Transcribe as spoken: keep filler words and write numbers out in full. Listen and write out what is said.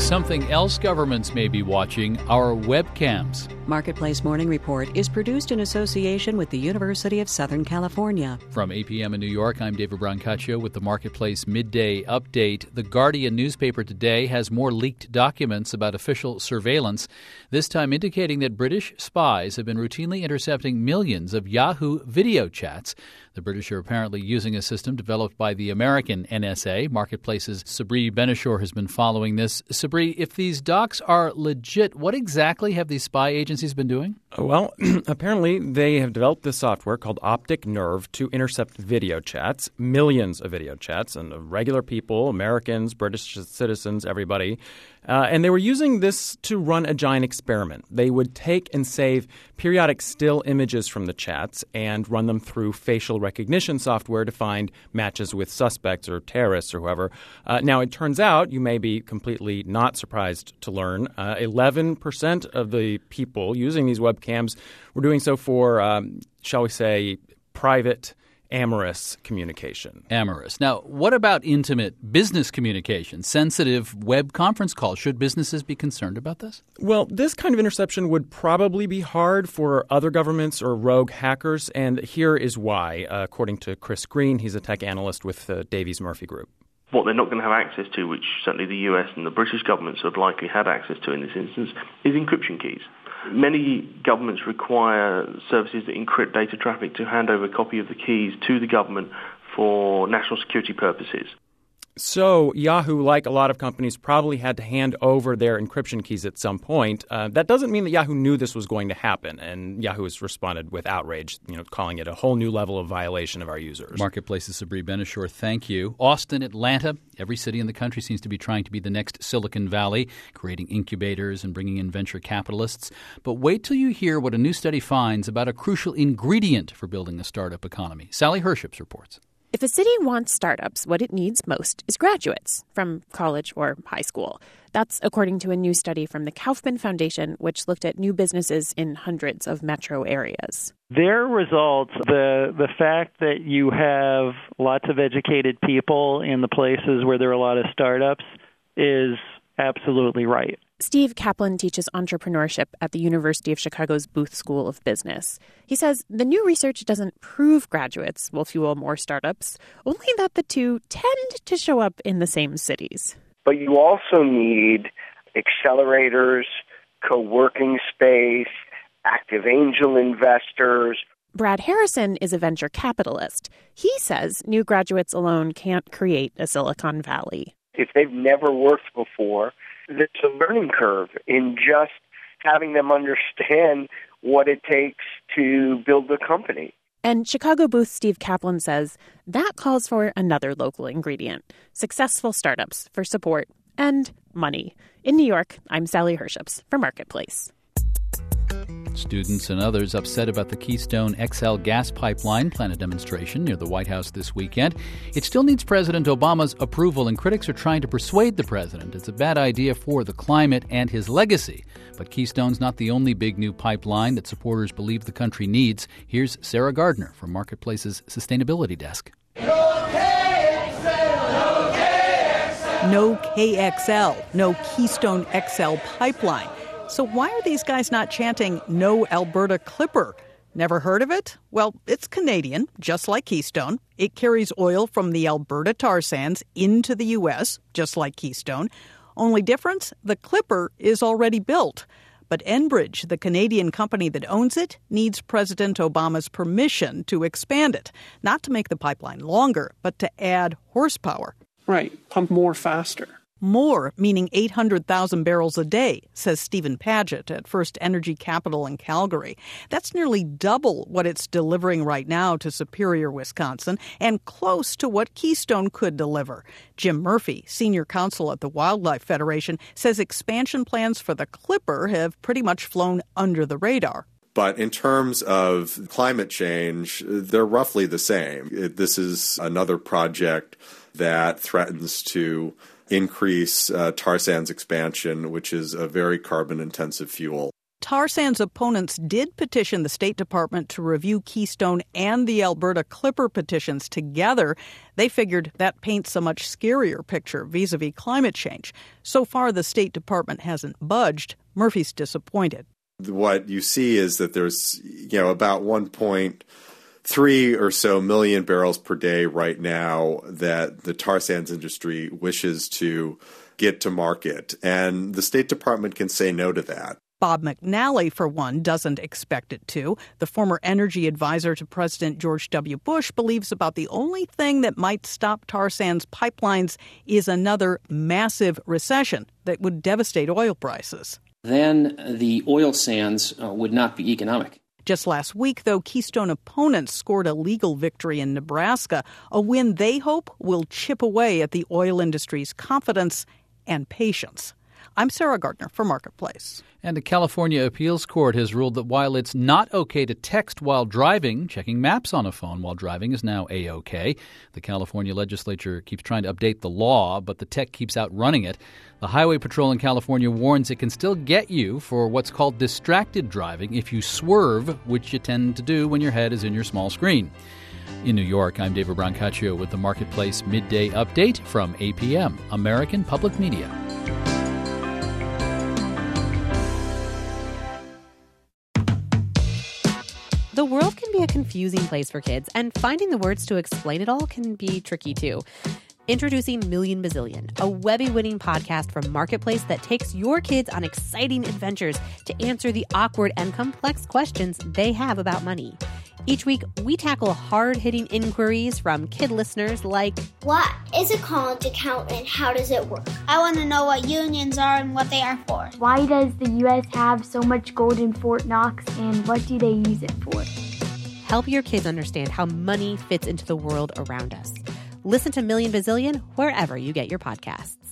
Something else governments may be watching, our webcams. Marketplace Morning Report is produced in association with the University of Southern California. From eight p.m. in New York, I'm David Brancaccio with the Marketplace Midday Update. The Guardian newspaper today has more leaked documents about official surveillance, this time indicating that British spies have been routinely intercepting millions of Yahoo video chats. The British are apparently using a system developed by the American N S A. Marketplace's Sabri Benishore has been following this. Sabri, if these docs are legit, what exactly have these spy agencies been doing? Well, apparently they have developed this software called Optic Nerve to intercept video chats, millions of video chats, and regular people, Americans, British citizens, everybody. Uh, and they were using this to run a giant experiment. They would take and save periodic still images from the chats and run them through facial recognition software to find matches with suspects or terrorists or whoever. Uh, now, it turns out, you may be completely not surprised to learn, uh, eleven percent of the people using these webcams were doing so for, um, shall we say, private amorous communication. Amorous. Now, what about intimate business communication, sensitive web conference calls? Should businesses be concerned about this? Well, this kind of interception would probably be hard for other governments or rogue hackers, and here is why, uh, according to Chris Green. He's a tech analyst with the Davies Murphy Group. What they're not going to have access to, which certainly the U S and the British governments have likely had access to in this instance, is encryption keys. Many governments require services that encrypt data traffic to hand over a copy of the keys to the government for national security purposes. So Yahoo, like a lot of companies, probably had to hand over their encryption keys at some point. Uh, that doesn't mean that Yahoo knew this was going to happen, and Yahoo has responded with outrage, you know, calling it a whole new level of violation of our users. Marketplace's Sabri Benishore, thank you. Austin, Atlanta, every city in the country seems to be trying to be the next Silicon Valley, creating incubators and bringing in venture capitalists. But wait till you hear what a new study finds about a crucial ingredient for building a startup economy. Sally Herships reports. If a city wants startups, what it needs most is graduates from college or high school. That's according to a new study from the Kaufman Foundation, which looked at new businesses in hundreds of metro areas. Their results, the the fact that you have lots of educated people in the places where there are a lot of startups is absolutely right. Steve Kaplan teaches entrepreneurship at the University of Chicago's Booth School of Business. He says the new research doesn't prove graduates will fuel more startups, only that the two tend to show up in the same cities. But you also need accelerators, co-working space, active angel investors. Brad Harrison is a venture capitalist. He says new graduates alone can't create a Silicon Valley. If they've never worked before, there's a learning curve in just having them understand what it takes to build a company. And Chicago Booth Steve Kaplan says that calls for another local ingredient, successful startups for support and money. In New York, I'm Sally Herships for Marketplace. Students and others upset about the Keystone X L gas pipeline plan a demonstration near the White House this weekend. It still needs President Obama's approval, and critics are trying to persuade the president it's a bad idea for the climate and his legacy. But Keystone's not the only big new pipeline that supporters believe the country needs. Here's Sarah Gardner from Marketplace's Sustainability Desk. No K X L! No K X L! No K X L, no Keystone X L pipeline. So why are these guys not chanting, no Alberta Clipper? Never heard of it? Well, it's Canadian, just like Keystone. It carries oil from the Alberta tar sands into the U S, just like Keystone. Only difference, the Clipper is already built. But Enbridge, the Canadian company that owns it, needs President Obama's permission to expand it. Not to make the pipeline longer, but to add horsepower. Right, pump more faster. More, meaning eight hundred thousand barrels a day, says Stephen Paget at First Energy Capital in Calgary. That's nearly double what it's delivering right now to Superior, Wisconsin, and close to what Keystone could deliver. Jim Murphy, senior counsel at the Wildlife Federation, says expansion plans for the Clipper have pretty much flown under the radar. But in terms of climate change, they're roughly the same. This is another project that threatens to increase uh, tar sands expansion, which is a very carbon-intensive fuel. tar sands opponents did petition the State Department to review Keystone and the Alberta Clipper petitions together. They figured that paints a much scarier picture vis-a-vis climate change. So far, the State Department hasn't budged. Murphy's disappointed. What you see is that there's, you know, about one point three or so million barrels per day right now that the tar sands industry wishes to get to market. And the State Department can say no to that. Bob McNally, for one, doesn't expect it to. The former energy advisor to President George W. Bush believes about the only thing that might stop tar sands pipelines is another massive recession that would devastate oil prices. Then the oil sands uh, would not be economic. Just last week, though, Keystone opponents scored a legal victory in Nebraska, a win they hope will chip away at the oil industry's confidence and patience. I'm Sarah Gardner for Marketplace. And a California appeals court has ruled that while it's not okay to text while driving, checking maps on a phone while driving is now A-OK. The California legislature keeps trying to update the law, but the tech keeps outrunning it. The Highway Patrol in California warns it can still get you for what's called distracted driving if you swerve, which you tend to do when your head is in your small screen. In New York, I'm David Brancaccio with the Marketplace Midday Update from A P M, American Public Media. The world can be a confusing place for kids, and finding the words to explain it all can be tricky too. Introducing Million Bazillion, a Webby-winning podcast from Marketplace that takes your kids on exciting adventures to answer the awkward and complex questions they have about money. Each week, we tackle hard-hitting inquiries from kid listeners like, what is a college account and how does it work? I want to know what unions are and what they are for. Why does the U S have so much gold in Fort Knox and what do they use it for? Help your kids understand how money fits into the world around us. Listen to Million Bazillion wherever you get your podcasts.